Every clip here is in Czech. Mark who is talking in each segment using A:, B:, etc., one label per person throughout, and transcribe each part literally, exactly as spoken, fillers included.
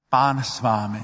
A: Pán s vámi.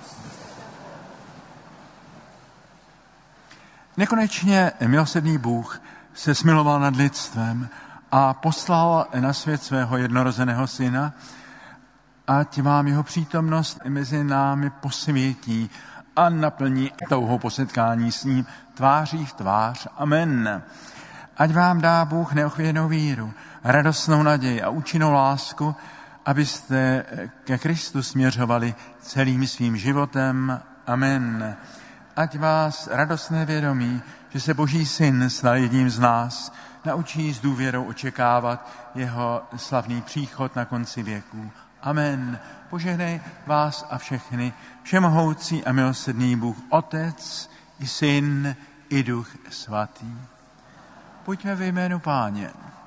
A: Nekonečně milosrdný Bůh se smiloval nad lidstvem a poslal na svět svého jednorozeného syna, ať vám jeho přítomnost mezi námi posvětí a naplní touhou po setkání s ním tváří v tvář. Amen. Ať vám dá Bůh neochvějnou víru, radostnou naději a účinnou lásku, abyste ke Kristu směřovali celým svým životem. Amen. Ať vás radostné vědomí, že se Boží syn stal jedním z nás, naučí s důvěrou očekávat jeho slavný příchod na konci věků. Amen. Požehnej vás a všechny, všemohoucí a milosrdný Bůh, Otec i Syn i Duch Svatý. Pojďme ve jménu Páně.